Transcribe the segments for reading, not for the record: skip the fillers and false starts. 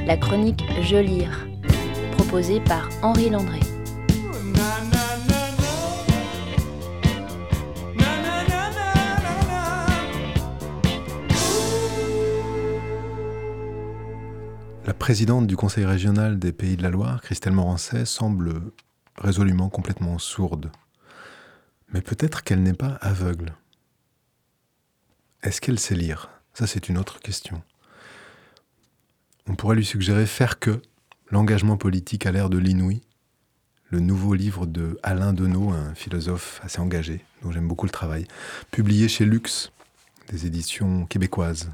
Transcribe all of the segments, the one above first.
la chronique Je lire, proposée par Henri Landré. La présidente du Conseil régional des Pays de la Loire, Christelle Morancet, semble résolument complètement sourde. Mais peut-être qu'elle n'est pas aveugle. Est-ce qu'elle sait lire ? Ça, c'est une autre question. On pourrait lui suggérer Faire que, l'engagement politique à l'ère de l'inouï, le nouveau livre de Alain Deneau, un philosophe assez engagé, dont j'aime beaucoup le travail, publié chez Luxe, des éditions québécoises.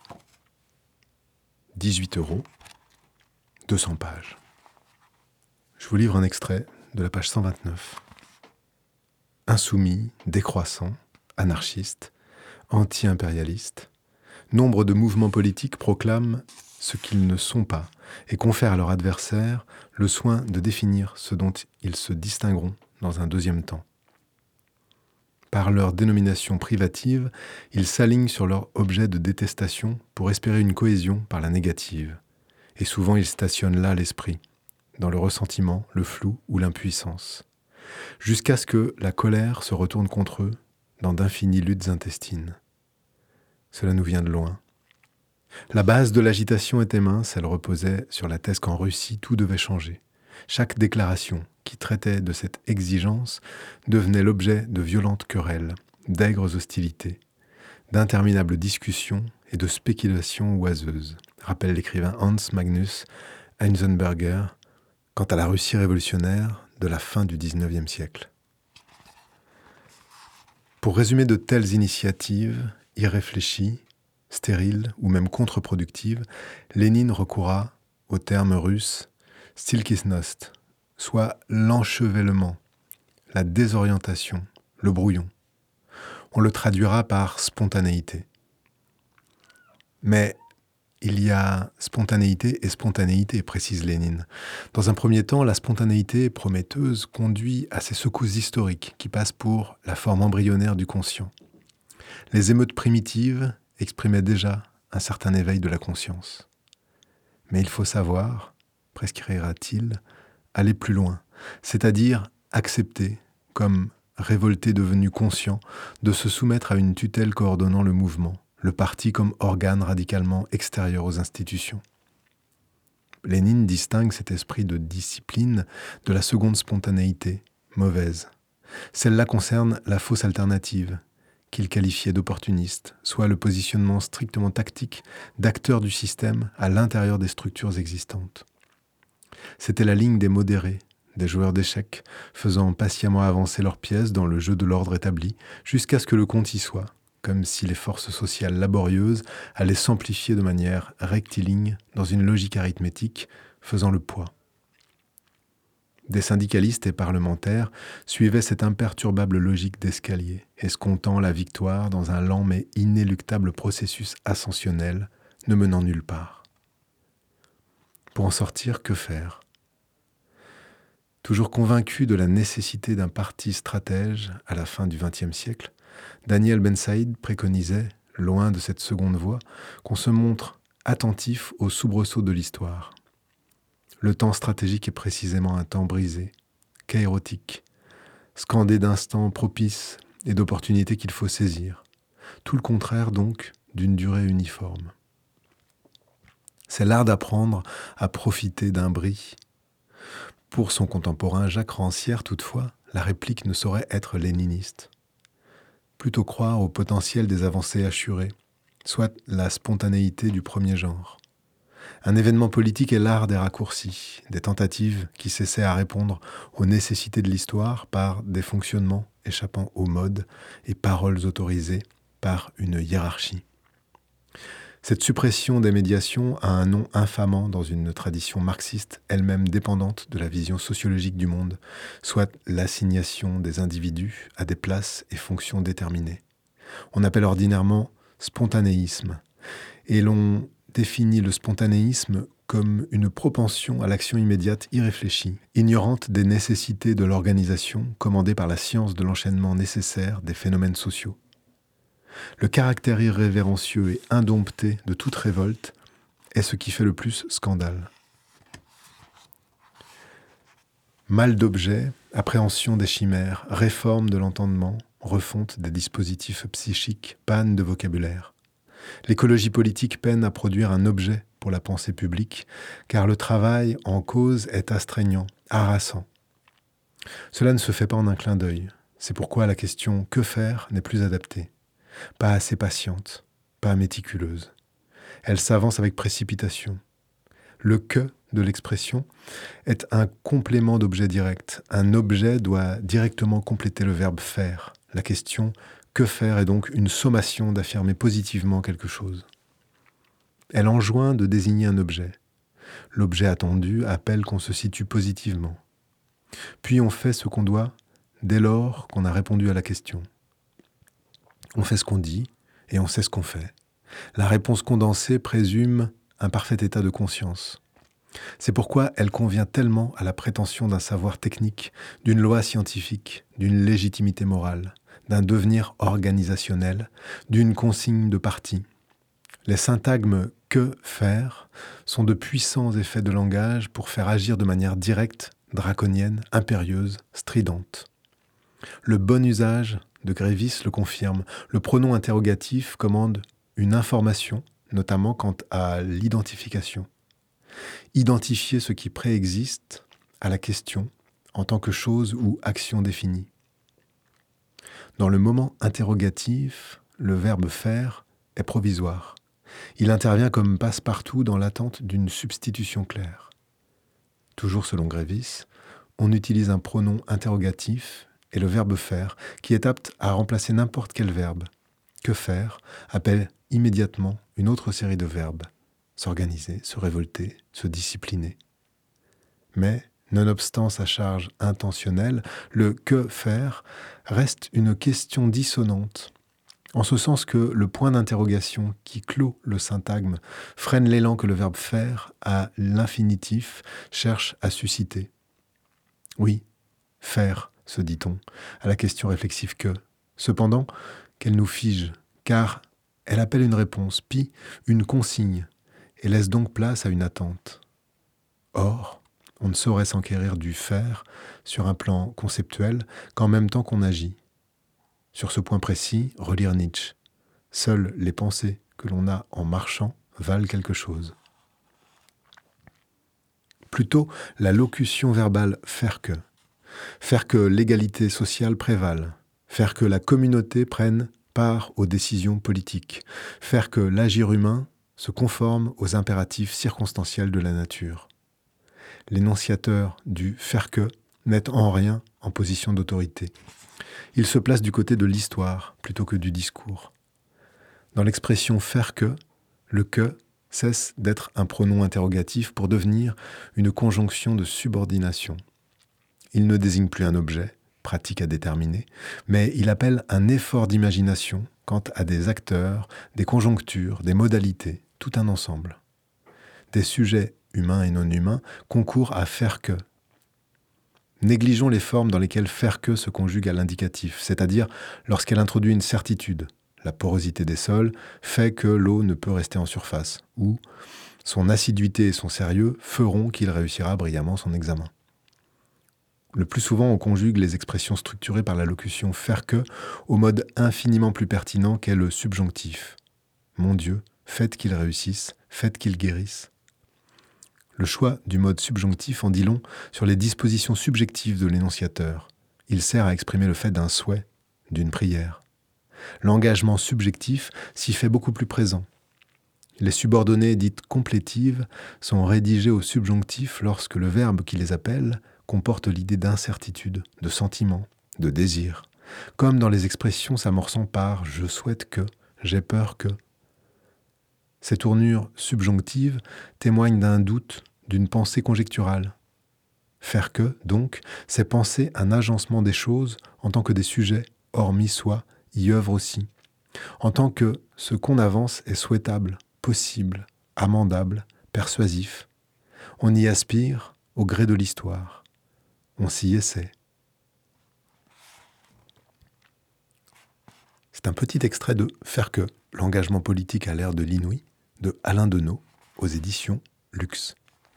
18 €, 200 pages. Je vous livre un extrait de la page 129. Insoumis, décroissant, anarchiste, anti-impérialiste, nombre de mouvements politiques proclament ce qu'ils ne sont pas et confèrent à leurs adversaires le soin de définir ce dont ils se distingueront dans un deuxième temps. Par leur dénomination privative, ils s'alignent sur leur objet de détestation pour espérer une cohésion par la négative. Et souvent ils stationnent là l'esprit, dans le ressentiment, le flou ou l'impuissance, jusqu'à ce que la colère se retourne contre eux dans d'infinies luttes intestines. Cela nous vient de loin. La base de l'agitation était mince, elle reposait sur la thèse qu'en Russie tout devait changer. Chaque déclaration qui traitait de cette exigence devenait l'objet de violentes querelles, d'aigres hostilités, d'interminables discussions et de spéculations oiseuses, rappelle l'écrivain Hans Magnus Enzensberger quant à la Russie révolutionnaire de la fin du XIXe siècle. Pour résumer de telles initiatives, irréfléchies, stériles ou même contre-productives, Lénine recourra au terme russe « stilkisnost », soit l'enchevêlement, la désorientation, le brouillon. On le traduira par spontanéité. Mais il y a spontanéité et spontanéité, précise Lénine. Dans un premier temps, la spontanéité prometteuse conduit à ces secousses historiques qui passent pour la forme embryonnaire du conscient. Les émeutes primitives exprimaient déjà un certain éveil de la conscience. Mais il faut savoir, prescrira-t-il, aller plus loin, c'est-à-dire accepter, comme révolté devenu conscient, de se soumettre à une tutelle coordonnant le mouvement, le parti comme organe radicalement extérieur aux institutions. Lénine distingue cet esprit de discipline de la seconde spontanéité, mauvaise. Celle-là concerne la fausse alternative, qu'il qualifiait d'opportuniste, soit le positionnement strictement tactique d'acteurs du système à l'intérieur des structures existantes. C'était la ligne des modérés, des joueurs d'échecs, faisant patiemment avancer leurs pièces dans le jeu de l'ordre établi, jusqu'à ce que le compte y soit, comme si les forces sociales laborieuses allaient s'amplifier de manière rectiligne dans une logique arithmétique, faisant le poids. Des syndicalistes et parlementaires suivaient cette imperturbable logique d'escalier, escomptant la victoire dans un lent mais inéluctable processus ascensionnel, ne menant nulle part. Pour en sortir, que faire ? Toujours convaincu de la nécessité d'un parti stratège à la fin du XXe siècle, Daniel Ben Saïd préconisait, loin de cette seconde voie, qu'on se montre attentif aux soubresauts de l'histoire. Le temps stratégique est précisément un temps brisé, kairotique, scandé d'instants propices et d'opportunités qu'il faut saisir. Tout le contraire donc d'une durée uniforme. C'est l'art d'apprendre à profiter d'un bris. Pour son contemporain Jacques Rancière, toutefois, la réplique ne saurait être léniniste. Plutôt croire au potentiel des avancées assurées, soit la spontanéité du premier genre. Un événement politique est l'art des raccourcis, des tentatives qui cessaient à répondre aux nécessités de l'histoire par des fonctionnements échappant aux modes et paroles autorisées par une hiérarchie. Cette suppression des médiations a un nom infamant dans une tradition marxiste elle-même dépendante de la vision sociologique du monde, soit l'assignation des individus à des places et fonctions déterminées. On appelle ordinairement spontanéisme, et l'on définit le spontanéisme comme une propension à l'action immédiate irréfléchie, ignorante des nécessités de l'organisation commandée par la science de l'enchaînement nécessaire des phénomènes sociaux. Le caractère irrévérencieux et indompté de toute révolte est ce qui fait le plus scandale. Mal d'objet, appréhension des chimères, réforme de l'entendement, refonte des dispositifs psychiques, panne de vocabulaire. L'écologie politique peine à produire un objet pour la pensée publique, car le travail en cause est astreignant, harassant. Cela ne se fait pas en un clin d'œil. C'est pourquoi la question « que faire » n'est plus adaptée. Pas assez patiente, pas méticuleuse. Elle s'avance avec précipitation. Le « que » de l'expression est un complément d'objet direct. Un objet doit directement compléter le verbe « faire ». La question « que faire » est donc une sommation d'affirmer positivement quelque chose. Elle enjoint de désigner un objet. L'objet attendu appelle qu'on se situe positivement. Puis on fait ce qu'on doit dès lors qu'on a répondu à la question. On fait ce qu'on dit et on sait ce qu'on fait. La réponse condensée présume un parfait état de conscience. C'est pourquoi elle convient tellement à la prétention d'un savoir technique, d'une loi scientifique, d'une légitimité morale, d'un devenir organisationnel, d'une consigne de parti. Les syntagmes « que faire » sont de puissants effets de langage pour faire agir de manière directe, draconienne, impérieuse, stridente. Le bon usage de Grévis le confirme. Le pronom interrogatif commande une information, notamment quant à l'identification. Identifier ce qui préexiste à la question en tant que chose ou action définie. Dans le moment interrogatif, le verbe « faire » est provisoire. Il intervient comme passe-partout dans l'attente d'une substitution claire. Toujours selon Grévis, on utilise un pronom interrogatif et le verbe « faire » qui est apte à remplacer n'importe quel verbe. Que faire appelle immédiatement une autre série de verbes. S'organiser, se révolter, se discipliner. Mais, nonobstant sa charge intentionnelle, le « que faire » reste une question dissonante, en ce sens que le point d'interrogation qui clôt le syntagme freine l'élan que le verbe « faire » à l'infinitif cherche à susciter. Oui, faire, se dit-on, à la question réflexive « que ». Cependant, qu'elle nous fige, car elle appelle une réponse, puis une consigne, et laisse donc place à une attente. Or, on ne saurait s'enquérir du faire sur un plan conceptuel qu'en même temps qu'on agit. Sur ce point précis, relire Nietzsche. Seules les pensées que l'on a en marchant valent quelque chose. Plutôt la locution verbale « faire que ». Faire que l'égalité sociale prévale. Faire que la communauté prenne part aux décisions politiques. Faire que l'agir humain se conforme aux impératifs circonstanciels de la nature. L'énonciateur du « faire que » n'est en rien en position d'autorité. Il se place du côté de l'histoire plutôt que du discours. Dans l'expression « faire que », le « que » cesse d'être un pronom interrogatif pour devenir une conjonction de subordination. Il ne désigne plus un objet, pratique à déterminer, mais il appelle un effort d'imagination quant à des acteurs, des conjonctures, des modalités, tout un ensemble. Des sujets humains et non humains concourent à faire que. Négligeons les formes dans lesquelles faire que se conjugue à l'indicatif, c'est-à-dire lorsqu'elle introduit une certitude. La porosité des sols fait que l'eau ne peut rester en surface, ou son assiduité et son sérieux feront qu'il réussira brillamment son examen. Le plus souvent, on conjugue les expressions structurées par la locution « faire que » au mode infiniment plus pertinent qu'est le subjonctif. Mon Dieu, faites qu'il réussisse, faites qu'il guérisse. Le choix du mode subjonctif en dit long sur les dispositions subjectives de l'énonciateur. Il sert à exprimer le fait d'un souhait, d'une prière. L'engagement subjectif s'y fait beaucoup plus présent. Les subordonnées dites complétives sont rédigées au subjonctif lorsque le verbe qui les appelle comporte l'idée d'incertitude, de sentiment, de désir, comme dans les expressions s'amorçant par « je souhaite que »,« j'ai peur que ». Ces tournures subjonctives témoignent d'un doute, d'une pensée conjecturale. Faire que, donc, c'est penser un agencement des choses en tant que des sujets, hormis soi, y œuvrent aussi, en tant que ce qu'on avance est souhaitable, possible, amendable, persuasif. On y aspire au gré de l'histoire. On s'y essaie. C'est un petit extrait de « Faire que », l'engagement politique à l'ère de l'inouï, de Alain Deneau, aux éditions Luxe.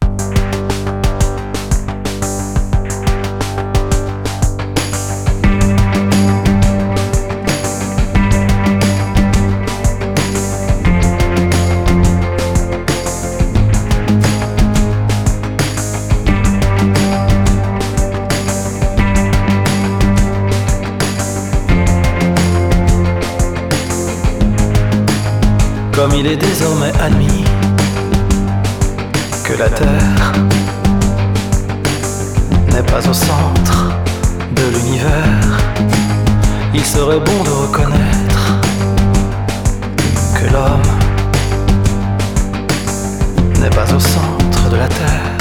Comme il est désormais admis que la Terre n'est pas au centre de l'univers, il serait bon de reconnaître que l'homme n'est pas au centre de la Terre.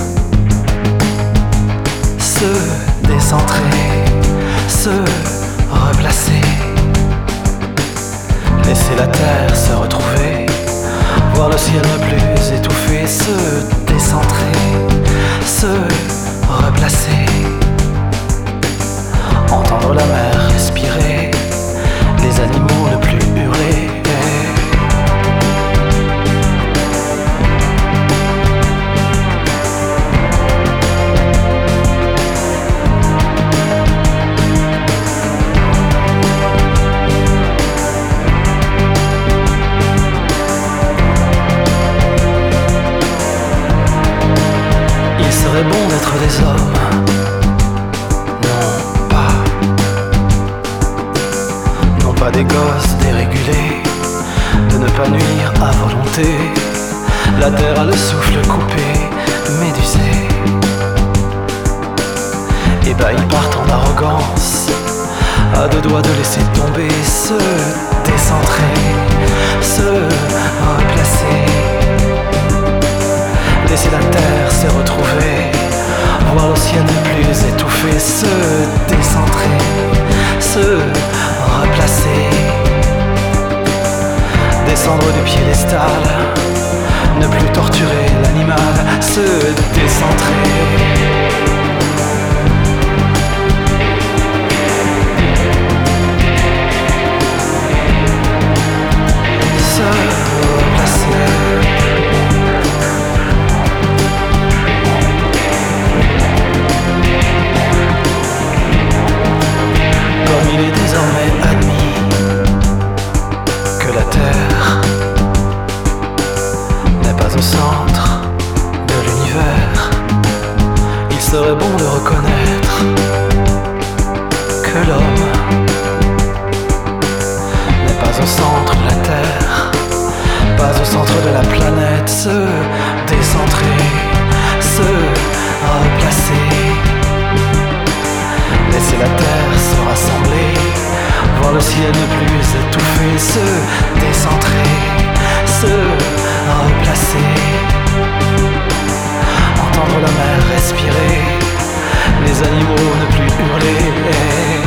Se décentrer, se replacer, laisser la terre se retrouver, voir le ciel ne plus étouffé, se décentrer, se replacer, entendre la mer respirer, les animaux ne plus hurler. Il serait bon d'être des hommes, non pas des gosses dérégulés, de ne pas nuire à volonté, la terre a le souffle coupé, médusé, ébahi par tant d'arrogance, à deux doigts de laisser tomber, se décentrer, se replacer, laisser la terre se retrouver, voir le ciel ne plus étouffé, se décentrer, se replacer, descendre du piédestal, ne plus torturer l'animal, se décentrer. Il est désormais admis que la Terre n'est pas au centre de l'univers. Il serait bon de reconnaître que l'homme n'est pas au centre de la Terre, pas au centre de la planète, se décentrer, se replacer, laisser la terre se rassembler, voir le ciel ne plus étouffé, se décentrer, se replacer, entendre la mer respirer, les animaux ne plus hurler.